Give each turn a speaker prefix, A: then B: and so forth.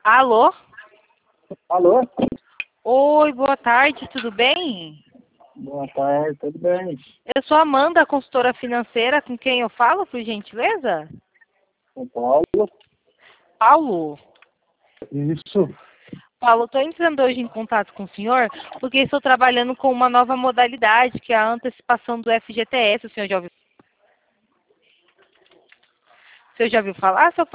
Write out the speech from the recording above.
A: Alô?
B: Alô?
A: Oi, boa tarde, tudo bem?
B: Boa tarde, tudo bem?
A: Eu sou a Amanda, consultora financeira, com quem eu falo, por gentileza?
B: São Paulo.
A: Paulo?
B: Isso.
A: Paulo, estou entrando hoje em contato com o senhor porque estou trabalhando com uma nova modalidade, que é a antecipação do FGTS. O senhor já ouviu falar, seu Paulo?